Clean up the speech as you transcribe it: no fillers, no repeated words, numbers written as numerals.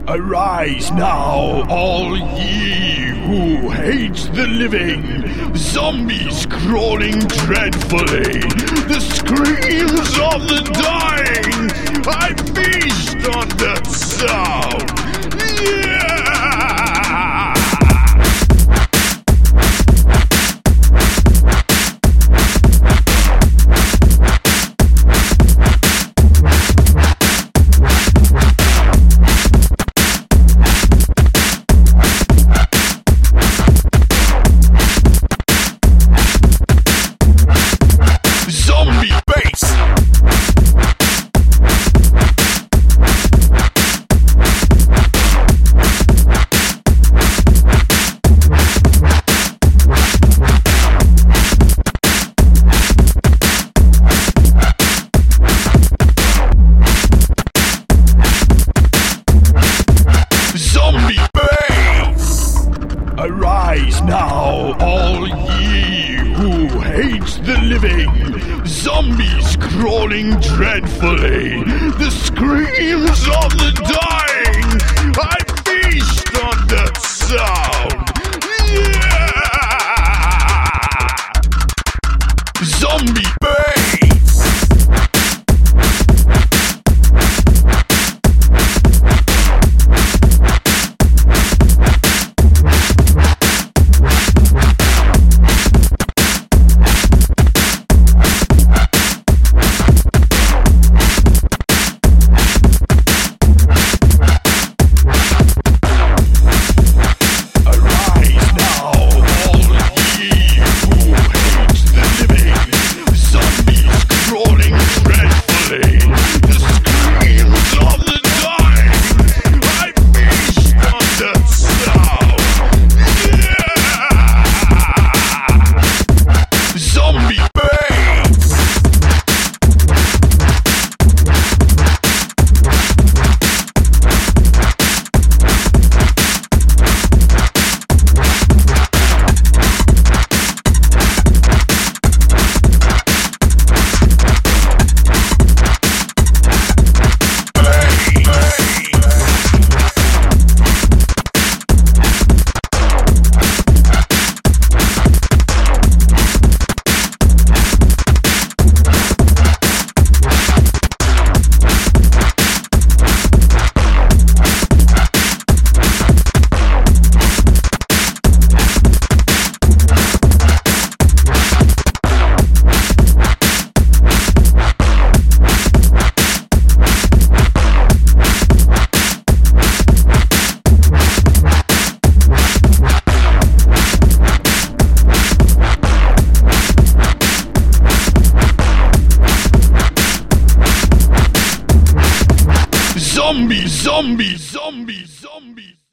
Arise now, all ye who hate the living, zombies crawling dreadfully, the screams of the dying. I feast on that sound. Yeah! Arise now, all ye who hate the living, zombies crawling dreadfully, the screams of the dying. I feast on that sound. Yeah! Zombie bass. Zombie, zombie, zombie, zombie.